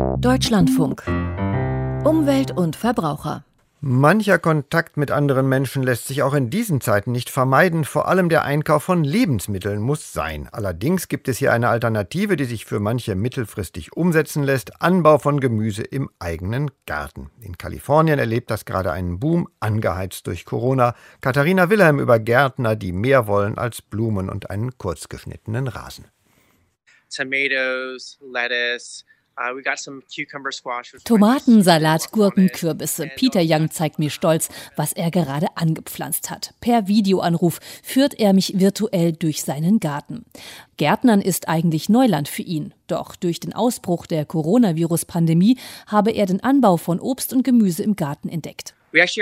Deutschlandfunk. Umwelt und Verbraucher. Mancher Kontakt mit anderen Menschen lässt sich auch in diesen Zeiten nicht vermeiden. Vor allem der Einkauf von Lebensmitteln muss sein. Allerdings gibt es hier eine Alternative, die sich für manche mittelfristig umsetzen lässt. Anbau von Gemüse im eigenen Garten. In Kalifornien erlebt das gerade einen Boom, angeheizt durch Corona. Katharina Wilhelm über Gärtner, die mehr wollen als Blumen und einen kurzgeschnittenen Rasen. Tomatoes, lettuce. Tomaten, Salat, Gurken, Kürbisse. Peter Young zeigt mir stolz, was er gerade angepflanzt hat. Per Videoanruf führt er mich virtuell durch seinen Garten. Gärtnern ist eigentlich Neuland für ihn. Doch durch den Ausbruch der Coronavirus-Pandemie habe er den Anbau von Obst und Gemüse im Garten entdeckt.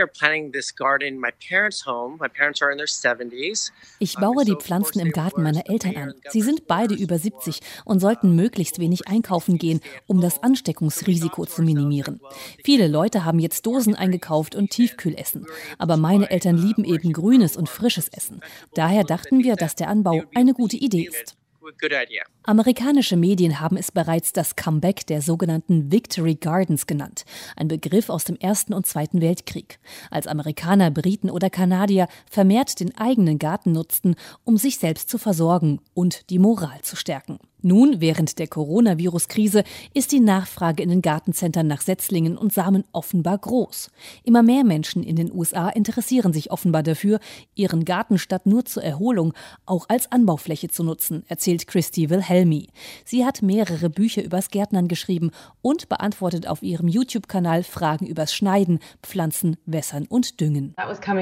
Ich baue die Pflanzen im Garten meiner Eltern an. Sie sind beide über 70 und sollten möglichst wenig einkaufen gehen, um das Ansteckungsrisiko zu minimieren. Viele Leute haben jetzt Dosen eingekauft und Tiefkühlessen. Aber meine Eltern lieben eben grünes und frisches Essen. Daher dachten wir, dass der Anbau eine gute Idee ist. Amerikanische Medien haben es bereits das Comeback der sogenannten Victory Gardens genannt, ein Begriff aus dem Ersten und Zweiten Weltkrieg, als Amerikaner, Briten oder Kanadier vermehrt den eigenen Garten nutzten, um sich selbst zu versorgen und die Moral zu stärken. Nun, während der Coronavirus-Krise, ist die Nachfrage in den Gartencentern nach Setzlingen und Samen offenbar groß. Immer mehr Menschen in den USA interessieren sich offenbar dafür, ihren Garten statt nur zur Erholung auch als Anbaufläche zu nutzen, erzählt Christy Wilhelmi. Sie hat mehrere Bücher übers Gärtnern geschrieben und beantwortet auf ihrem YouTube-Kanal Fragen übers Schneiden, Pflanzen, Wässern und Düngen.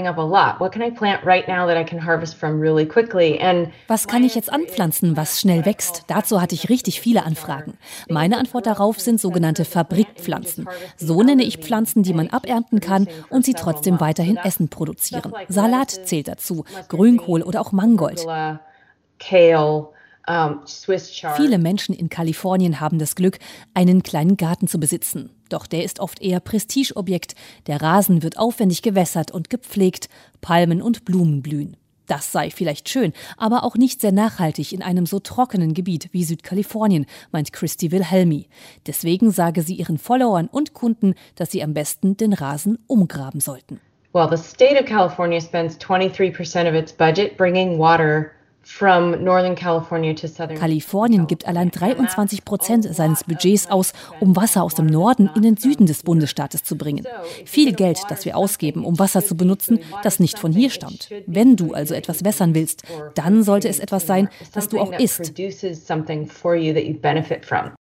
Was kann ich jetzt anpflanzen, was schnell wächst? Dazu hatte ich richtig viele Anfragen. Meine Antwort darauf sind sogenannte Fabrikpflanzen. So nenne ich Pflanzen, die man abernten kann und sie trotzdem weiterhin Essen produzieren. Salat zählt dazu, Grünkohl oder auch Mangold. Viele Menschen in Kalifornien haben das Glück, einen kleinen Garten zu besitzen. Doch der ist oft eher Prestigeobjekt. Der Rasen wird aufwendig gewässert und gepflegt. Palmen und Blumen blühen. Das sei vielleicht schön, aber auch nicht sehr nachhaltig in einem so trockenen Gebiet wie Südkalifornien, meint Christy Wilhelmi. Deswegen sage sie ihren Followern und Kunden, dass sie am besten den Rasen umgraben sollten. Well, the state of California spends 23% of its budget bringing water from Northern California to Southern. Kalifornien gibt allein 23% seines Budgets aus, um Wasser aus dem Norden in den Süden des Bundesstaates zu bringen. Viel Geld, das wir ausgeben, um Wasser zu benutzen, das nicht von hier stammt. Wenn du also etwas wässern willst, dann sollte es etwas sein, das du auch isst.